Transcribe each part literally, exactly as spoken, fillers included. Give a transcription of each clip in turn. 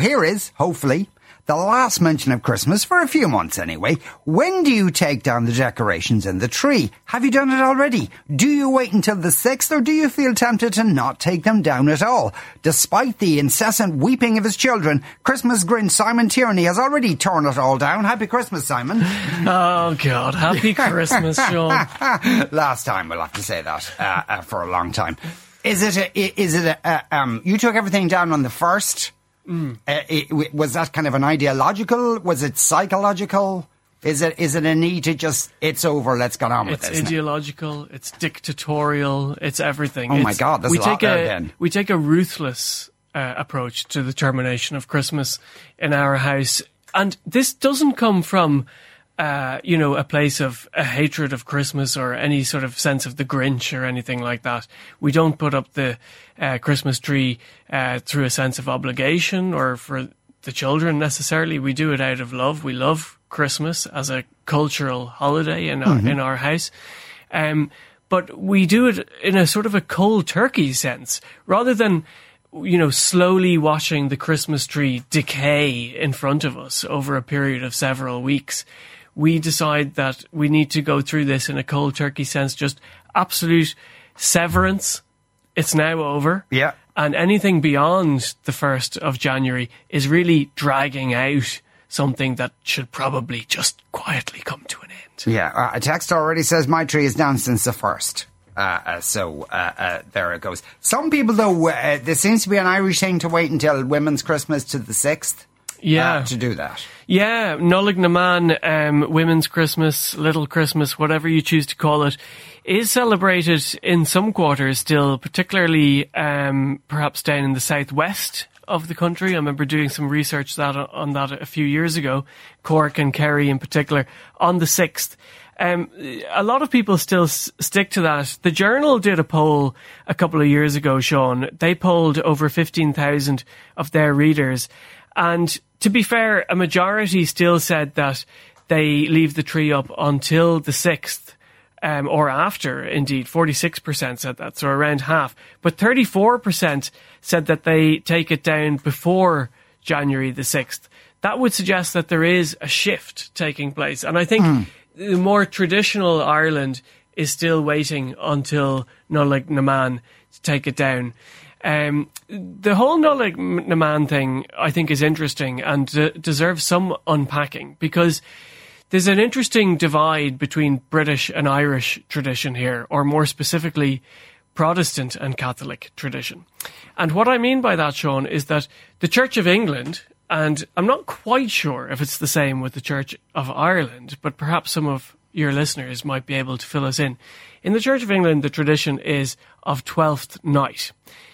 here is, hopefully, the last mention of Christmas for a few months anyway. When do you take down the decorations in the tree? Have you done it already? Do you wait until the sixth, or do you feel tempted to not take them down at all? Despite the incessant weeping of his children, Christmas Grinch Simon Tierney has already torn it all down. Happy Christmas, Simon. Oh, God. Happy Christmas, Sean. Last time, we'll have to say that, uh, uh, for a long time. Is it, a, is it a, uh, um, you took everything down on the first? Mm. Uh, it, was that kind of an ideological? Was it psychological? Is it is it a need to just, it's over, let's get on with it's this? It's ideological, it? it's dictatorial, it's everything. Oh it's, my God, there's we a lot take there a, then. We take a ruthless uh, approach to the termination of Christmas in our house. And this doesn't come from, uh, you know, a place of a hatred of Christmas or any sort of sense of the Grinch or anything like that. We don't put up the uh, Christmas tree uh, through a sense of obligation or for the children necessarily. We do it out of love. We love Christmas as a cultural holiday in our, mm-hmm. in our house. Um, but we do it in a sort of a cold turkey sense, rather than, you know, slowly watching the Christmas tree decay in front of us over a period of several weeks. We decide that we need to go through this in a cold turkey sense, just absolute severance. It's now over. Yeah. And anything beyond the first of January is really dragging out something that should probably just quietly come to an end. Yeah. Uh, a text already says my tree is down since the first. Uh, uh, so uh, uh, there it goes. Some people, though, uh, there seems to be an Irish thing to wait until Women's Christmas to the sixth. Yeah. Uh, to do that. Yeah, Nollaig na Man, um, Women's Christmas, Little Christmas, whatever you choose to call it, is celebrated in some quarters still, particularly um, perhaps down in the southwest of the country. I remember doing some research that on that a few years ago, Cork and Kerry in particular, on the sixth. Um, a lot of people still s- stick to that. The Journal did a poll a couple of years ago, Sean. They polled over fifteen thousand of their readers. And to be fair, a majority still said that they leave the tree up until the sixth, um, or after, indeed. forty-six percent said that, so around half. But thirty-four percent said that they take it down before January the sixth. That would suggest that there is a shift taking place. And I think mm. the more traditional Ireland is still waiting until Nollaig na Man to take it down. Um, the whole Nollaig na Man thing, I think, is interesting and uh, deserves some unpacking, because there's an interesting divide between British and Irish tradition here, or more specifically, Protestant and Catholic tradition. And what I mean by that, Sean, is that the Church of England, and I'm not quite sure if it's the same with the Church of Ireland, but perhaps some of your listeners might be able to fill us in. In the Church of England, the tradition is of Twelfth Night.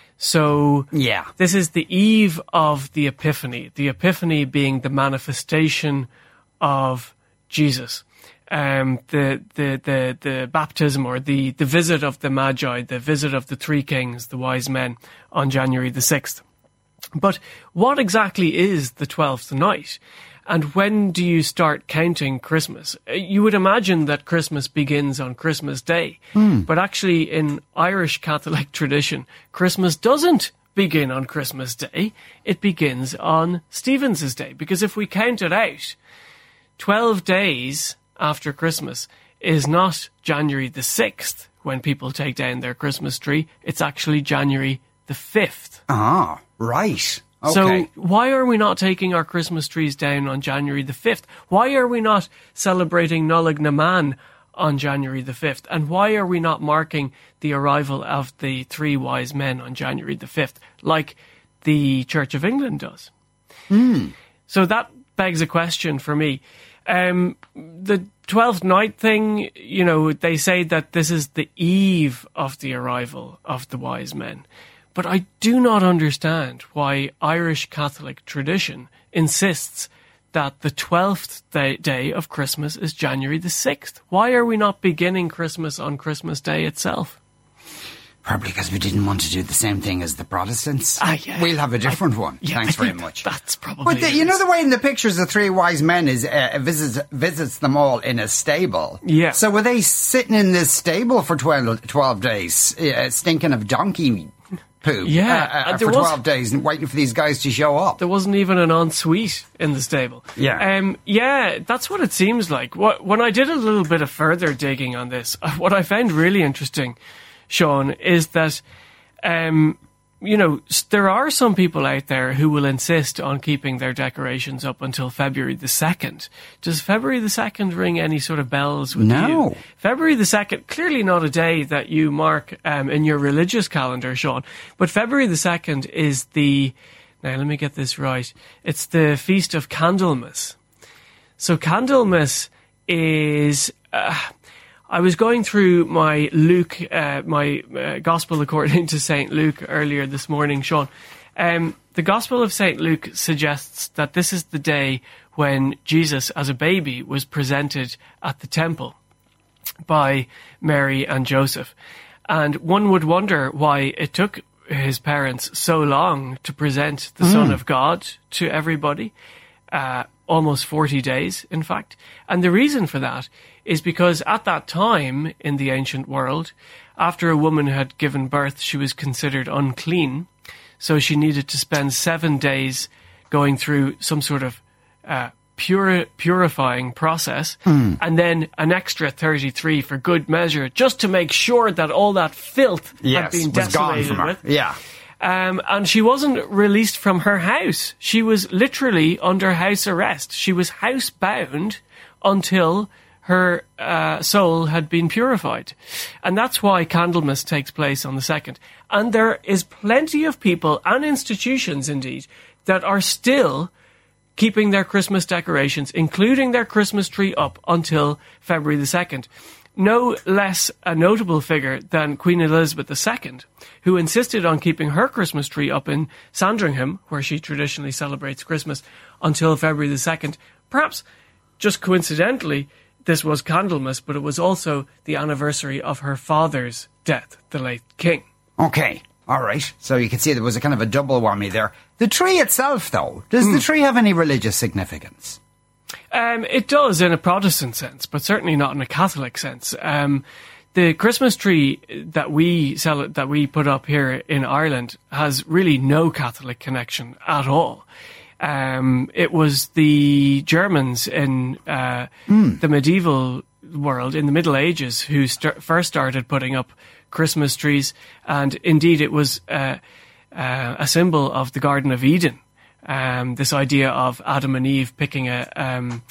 So yeah, this is the eve of the Epiphany, the Epiphany being the manifestation of Jesus, um, the, the, the, the baptism or the, the visit of the Magi, the visit of the three kings, the wise men on January the sixth. But what exactly is the twelfth night? And when do you start counting Christmas? You would imagine that Christmas begins on Christmas Day. Mm. But actually, in Irish Catholic tradition, Christmas doesn't begin on Christmas Day. It begins on Stephen's Day. Because if we count it out, twelve days after Christmas is not January the sixth when people take down their Christmas tree. It's actually January the fifth. Ah, right. Okay. So why are we not taking our Christmas trees down on January the fifth? Why are we not celebrating Nollaig na Man on January the fifth? And why are we not marking the arrival of the three wise men on January the fifth, like the Church of England does? Mm. So that begs a question for me. Um, the twelfth night thing, you know, they say that this is the eve of the arrival of the wise men. But I do not understand why Irish Catholic tradition insists that the twelfth day, day of Christmas is January the sixth. Why are we not beginning Christmas on Christmas Day itself? Probably because we didn't want to do the same thing as the Protestants. Ah, yeah. We'll have a different I, one. Yeah, Thanks I very much. That's probably But the, you know the way in the pictures the three wise men is uh, visits visits them all in a stable. Yeah. So were they sitting in this stable for twelve, twelve days, uh, stinking of donkey poo Yeah, uh, uh, there for was- twelve days and waiting for these guys to show up. There wasn't even an ensuite in the stable. Yeah. Um, yeah, that's what it seems like. What, when I did a little bit of further digging on this, what I found really interesting, Sean, is that, um, you know, s- there are some people out there who will insist on keeping their decorations up until February the second. Does February the second ring any sort of bells with No. you? February the second, clearly not a day that you mark um, in your religious calendar, Sean, but February the second is the, now let me get this right, it's the Feast of Candlemas. So Candlemas is... Uh, I was going through my Luke, uh, my uh, Gospel according to Saint Luke earlier this morning, Sean. Um, the Gospel of Saint Luke suggests that this is the day when Jesus, as a baby, was presented at the temple by Mary and Joseph. And one would wonder why it took his parents so long to present the mm. Son of God to everybody. Uh, almost forty days, in fact. And the reason for that is because at that time in the ancient world, after a woman had given birth, she was considered unclean. So she needed to spend seven days going through some sort of uh, puri- purifying process, mm. and then an extra thirty-three for good measure, just to make sure that all that filth yes, had been was gone desolated from her. with. Yeah. Um, and she wasn't released from her house. She was literally under house arrest. She was housebound until her uh, soul had been purified. And that's why Candlemas takes place on the second. And there is plenty of people, and institutions indeed, that are still keeping their Christmas decorations, including their Christmas tree, up until February the second. No less a notable figure than Queen Elizabeth the Second, who insisted on keeping her Christmas tree up in Sandringham, where she traditionally celebrates Christmas, until February the second. Perhaps, just coincidentally, this was Candlemas, but it was also the anniversary of her father's death, the late king. Okay, all right. So you can see there was a kind of a double whammy there. The tree itself, though, does mm. the tree have any religious significance? Um, it does in a Protestant sense, but certainly not in a Catholic sense. Um, the Christmas tree that we sell, that we put up here in Ireland has really no Catholic connection at all. Um, it was the Germans in uh, mm. the medieval world, in the Middle Ages, who st- first started putting up Christmas trees, and indeed it was uh, uh, a symbol of the Garden of Eden. Um, this idea of Adam and Eve picking a, um,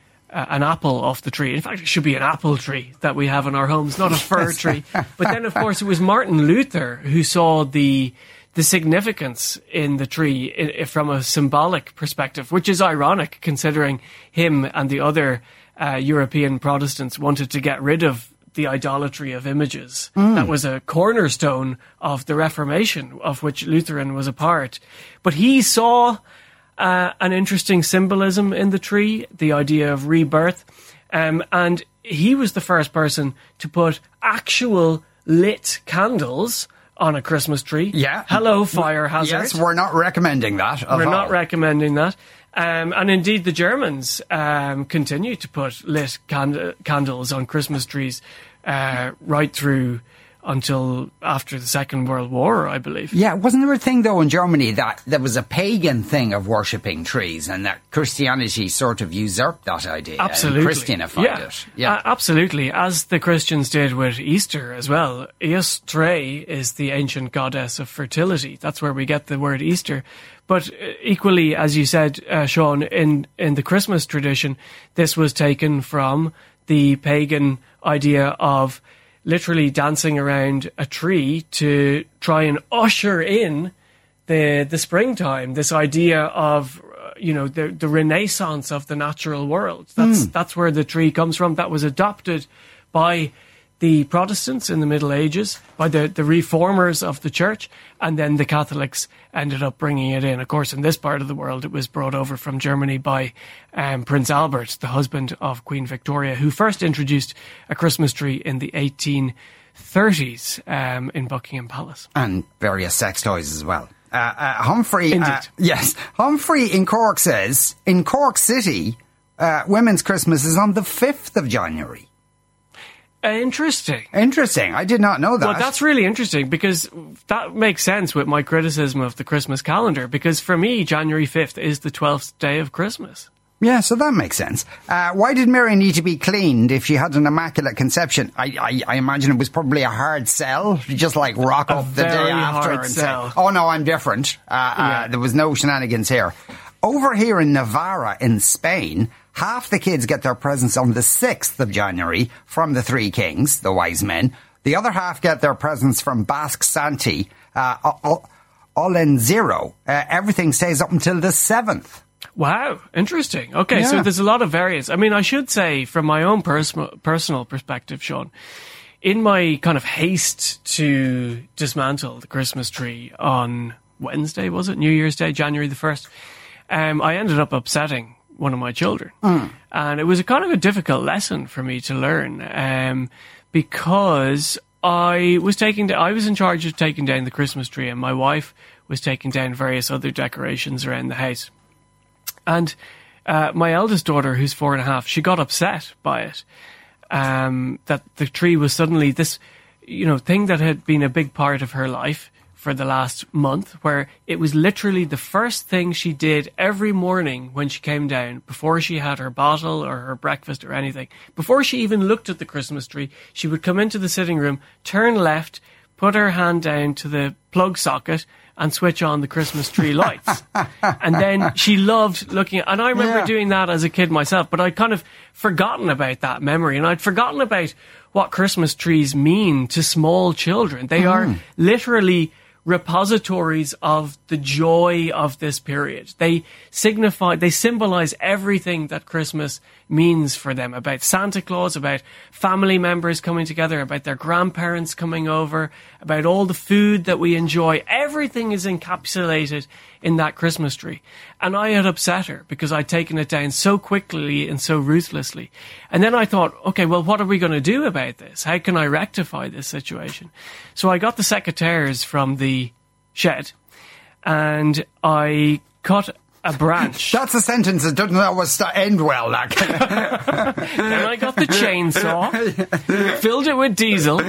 a an apple off the tree. In fact, it should be an apple tree that we have in our homes, not a fir tree. But then, of course, it was Martin Luther who saw the the significance in the tree I- from a symbolic perspective, which is ironic considering him and the other uh, European Protestants wanted to get rid of the idolatry of images. Mm. That was a cornerstone of the Reformation, of which Lutheran was a part. But he saw uh, an interesting symbolism in the tree, the idea of rebirth, um, and he was the first person to put actual lit candles on a Christmas tree. Yeah. Hello, fire hazard. Yes, we're not recommending that at We're all. not recommending that. Um, and indeed, the Germans um, continue to put lit cand- candles on Christmas trees uh, right through until after the Second World War, I believe. Yeah, wasn't there a thing, though, in Germany that there was a pagan thing of worshipping trees and that Christianity sort of usurped that idea? Absolutely. And Christianified yeah. it. Yeah, uh, absolutely. As the Christians did with Easter as well. Eos Tre is the ancient goddess of fertility. That's where we get the word Easter. But equally, as you said, uh, Sean, in, in the Christmas tradition, this was taken from the pagan idea of literally dancing around a tree to try and usher in the the springtime. This idea of, uh, you know, the the renaissance of the natural world. That's mm. that's where the tree comes from. That was adopted by the Protestants in the Middle Ages, by the, the reformers of the church, and then the Catholics ended up bringing it in. Of course, in this part of the world, it was brought over from Germany by um, Prince Albert, the husband of Queen Victoria, who first introduced a Christmas tree in the eighteen thirties um, in Buckingham Palace. And various sex toys as well. Uh, uh, Humphrey, Indeed. Uh, yes, Humphrey in Cork says, in Cork City, uh, Women's Christmas is on the fifth of January. Uh, interesting. Interesting. I did not know that. Well, that's really interesting because that makes sense with my criticism of the Christmas calendar, because for me, January fifth is the twelfth day of Christmas. Yeah, so that makes sense. Uh, why did Mary need to be cleaned if she had an immaculate conception? I, I, I imagine it was probably a hard sell. You just like rock A up the day very after hard and sell. say, oh no, I'm different. Uh, Yeah. uh, there was no shenanigans here. Over here in Navarra in Spain, half the kids get their presents on the sixth of January from the three kings, the wise men. The other half get their presents from Basque Santi, uh, Olenzero. Uh, everything stays up until the seventh. Wow, interesting. Okay, so Yeah. there's a lot of variance. I mean, I should say, from my own personal personal perspective, Sean, in my kind of haste to dismantle the Christmas tree on Wednesday, was it? New Year's Day, January the first, um, I ended up upsetting one of my children. Mm. And it was a kind of a difficult lesson for me to learn, um, because I was taking, I was in charge of taking down the Christmas tree, and my wife was taking down various other decorations around the house. And uh, my eldest daughter, who's four and a half, she got upset by it. Um, that the tree was suddenly this, you know, thing that had been a big part of her life for the last month, where it was literally the first thing she did every morning when she came down, before she had her bottle or her breakfast or anything. Before she even looked at the Christmas tree, she would come into the sitting room, turn left, put her hand down to the plug socket, and switch on the Christmas tree lights. And then she loved looking at, and I remember Yeah. doing that as a kid myself, but I'd kind of forgotten about that memory, and I'd forgotten about what Christmas trees mean to small children. They are literally repositories of the joy of this period. They signify, they symbolize everything that Christmas means for them, about Santa Claus, about family members coming together, about their grandparents coming over, about all the food that we enjoy. Everything is encapsulated in that Christmas tree. And I had upset her because I'd taken it down so quickly and so ruthlessly. And then I thought, okay, well, what are we going to do about this? How can I rectify this situation? So I got the secateurs from the shed and I cut a branch. That's a sentence that doesn't always st- end well, that kind of. Then I got the chainsaw, filled it with diesel,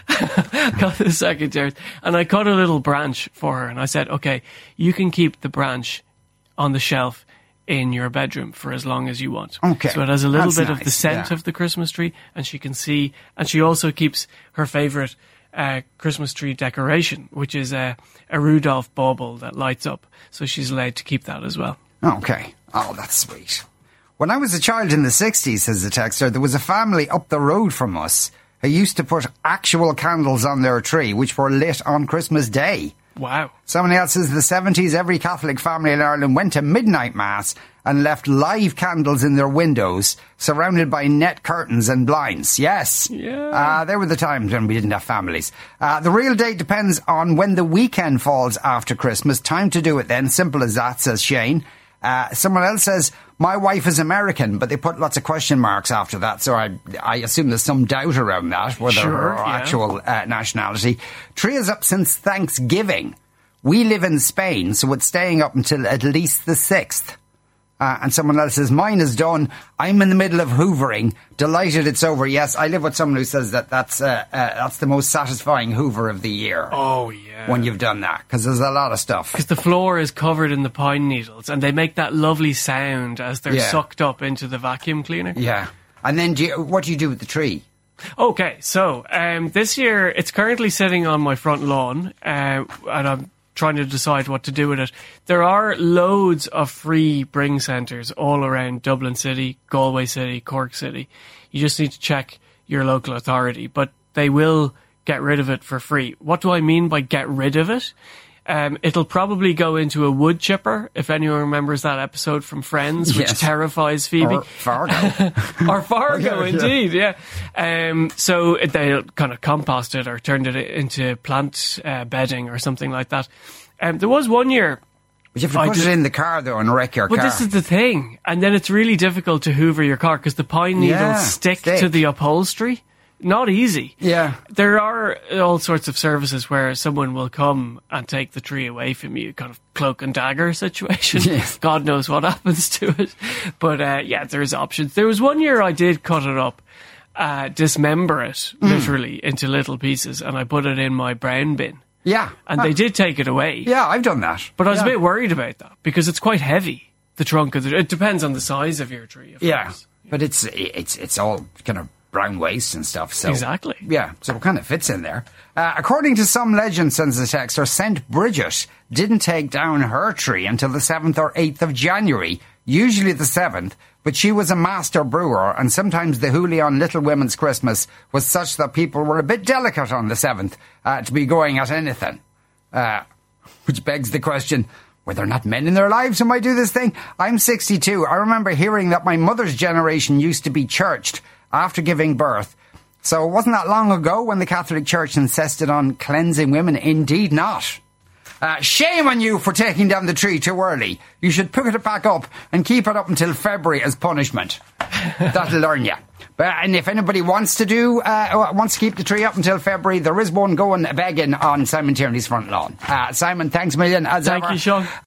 got the secateurs, and I cut a little branch for her. And I said, okay, you can keep the branch on the shelf in your bedroom for as long as you want. Okay. So it has a little That's bit of nice, the scent yeah. of the Christmas tree, and she can see, and she also keeps her favourite uh, Christmas tree decoration, which is a, a Rudolph bauble that lights up. So she's allowed to keep that as well. Okay. Oh, that's sweet. When I was a child in the sixties, says the texter, there was a family up the road from us who used to put actual candles on their tree, which were lit on Christmas Day. Wow. Somebody else says the seventies, every Catholic family in Ireland went to midnight mass and left live candles in their windows, surrounded by net curtains and blinds. Yes. Yeah. Uh, there were the times when we didn't have families. Uh, the real date depends on when the weekend falls after Christmas. Time to do it then. Simple as that, says Shane. Uh, someone else says, my wife is American, but they put lots of question marks after that, so I I assume there's some doubt around that, whether Sure, her yeah. actual uh, nationality. Tree is up since Thanksgiving. We live in Spain, so it's staying up until at least the sixth. Uh, and someone else says, mine is done. I'm in the middle of hoovering. Delighted it's over. Yes, I live with someone who says that that's, uh, uh, that's the most satisfying hoover of the year. Oh, yeah. When you've done that, because there's a lot of stuff. Because the floor is covered in the pine needles, and they make that lovely sound as they're Yeah. sucked up into the vacuum cleaner. Yeah. And then do you, what do you do with the tree? Okay, so um, this year it's currently sitting on my front lawn, uh, and I'm trying to decide what to do with it. There are loads of free bring centres all around Dublin City, Galway City, Cork City. You just need to check your local authority, but they will get rid of it for free. What do I mean by get rid of it? Um, it'll probably go into a wood chipper, if anyone remembers that episode from Friends, which Yes. terrifies Phoebe. Or Fargo. Or Fargo, Yeah, yeah. indeed, yeah. Um, so they'll kind of compost it or turn it into plant uh, bedding or something like that. Um, there was one year. But you have to I put just- it in the car, though, and wreck your But car. this is the thing. And then it's really difficult to hoover your car because the pine needles Yeah, stick stick. to the upholstery. Not easy. Yeah. There are all sorts of services where someone will come and take the tree away from you, kind of cloak and dagger situation. Yes. God knows what happens to it. But uh, yeah, there's options. There was one year I did cut it up, uh, dismember it, Mm. literally, into little pieces, and I put it in my brown bin. Yeah. And they did take it away. Yeah, I've done that. But I was yeah. a bit worried about that, because it's quite heavy, the trunk of the... It depends on the size of your tree, of Yeah, course. but it's it's it's all kind of brown waste and stuff. So Exactly. Yeah, so it kind of fits in there. Uh, according to some legend, sends the texter, Saint Bridget didn't take down her tree until the seventh or eighth of January, usually the seventh, but she was a master brewer, and sometimes the hoolie on Little Women's Christmas was such that people were a bit delicate on the seventh uh, to be going at anything. Uh, which begs the question, were there not men in their lives who might do this thing? I'm sixty-two. I remember hearing that my mother's generation used to be churched after giving birth. So it wasn't that long ago when the Catholic Church insisted on cleansing women. Indeed not. Uh, shame on you for taking down the tree too early. You should pick it back up and keep it up until February as punishment. That'll learn you. But, and if anybody wants to do, uh, wants to keep the tree up until February, there is one going begging on Simon Tierney's front lawn. Uh, Simon, thanks a million as Thank ever. you, Sean.